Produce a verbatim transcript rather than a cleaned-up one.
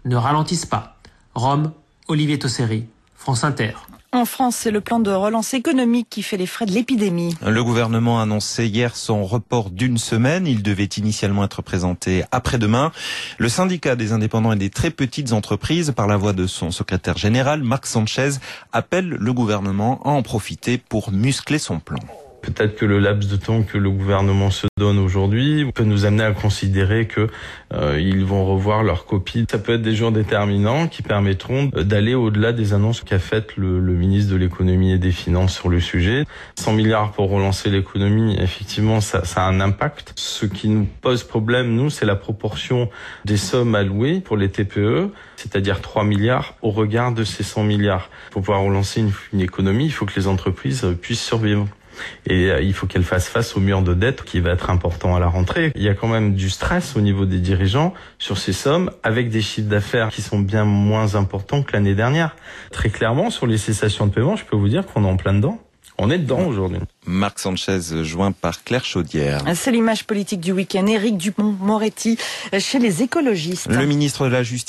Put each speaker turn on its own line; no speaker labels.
ne ralentissent pas. Rome, Olivier Tosseri, France Inter.
En France, c'est le plan de relance économique qui fait les frais de l'épidémie.
Le gouvernement a annoncé hier son report d'une semaine. Il devait initialement être présenté après-demain. Le syndicat des indépendants et des très petites entreprises, par la voix de son secrétaire général, Marc Sanchez, appelle le gouvernement à en profiter pour muscler son plan.
Peut-être que le laps de temps que le gouvernement se donne aujourd'hui peut nous amener à considérer que euh, ils vont revoir leur copie. Ça peut être des jours déterminants qui permettront d'aller au-delà des annonces qu'a faites le, le ministre de l'économie et des finances sur le sujet. cent milliards pour relancer l'économie, effectivement, ça, ça a un impact. Ce qui nous pose problème, nous, c'est la proportion des sommes allouées pour les T P E, c'est-à-dire trois milliards au regard de ces cent milliards. Pour pouvoir relancer une, une économie, il faut que les entreprises puissent survivre. Et il faut qu'elle fasse face au mur de dette qui va être important à la rentrée. Il y a quand même du stress au niveau des dirigeants sur ces sommes, avec des chiffres d'affaires qui sont bien moins importants que l'année dernière. Très clairement, sur les cessations de paiement, je peux vous dire qu'on est en plein dedans. On est dedans aujourd'hui.
Marc Sanchez, joint par Claire Chaudière.
C'est l'image politique du week-end. Éric Dupond-Moretti chez les écologistes.
Le ministre de la Justice